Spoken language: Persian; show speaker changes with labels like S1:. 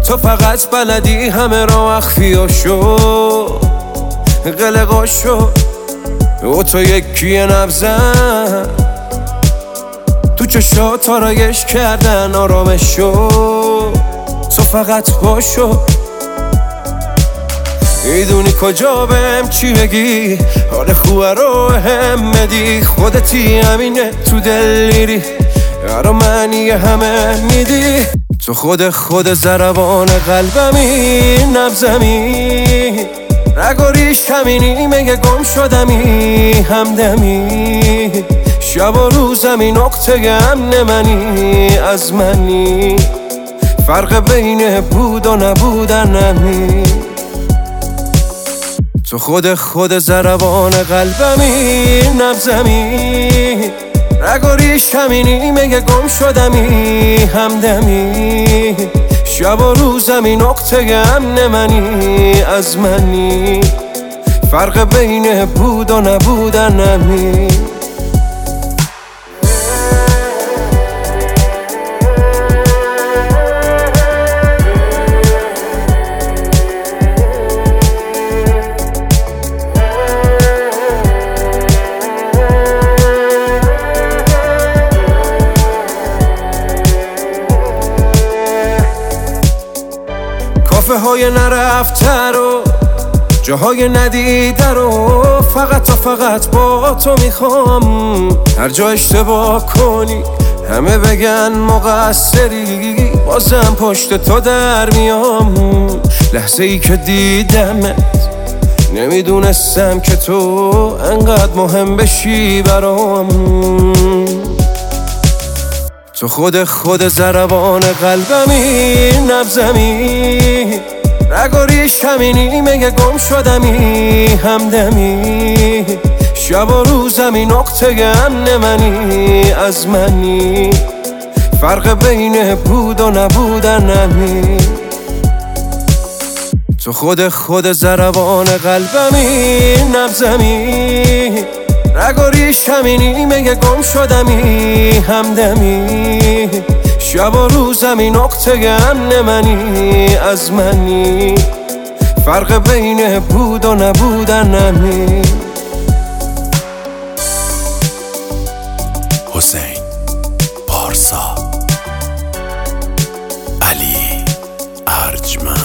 S1: تو فقط بلدی همه را مخفیاشو قلقاشو و تو یکی نبزن تو چشات آرایش کردن آرامشو تو فقط باشو میدونی کجا بهم چی بگی حال خوبه رو هم بدی خودتی همینه تو دل میری یارو معنی همه میدی تو خود ضربان قلبمی نبزمی رگ و ریش همینی مگه گم شدمی همدمی شب و روزمی نقطه امن منی از منی فرق بین بود و نبودن نمی تو خود ضربان قلبمی نبزمی رگ و ریش همینی مگه گم شدمی همدمی شب و روزمی نقطه امن منی از منی فرق بین بود و نبودن نمی کافه های نرفته رو جاهای ندیده رو فقط با تو میخوام هر جا اشتباه کنی همه بگن مقصری بازم پشت تو در میام لحظه ای که دیدمت نمیدونستم که تو انقدر مهم بشی برام تو خود ضربان قلبمی نبزمی رگ و ریش همینی مگه گم شدمی همدمی شب و روزمی نقطه امن منی از منی فرق بین بود و نبودن نمی تو خود ضربان قلبمی نبزمی رگ و ریش همینی مگه گم شدمی همدمی شب و روزمی نقطه امن منی از منی فرق بین بود و نبودن نمی
S2: حسین پارسا علی ارجمند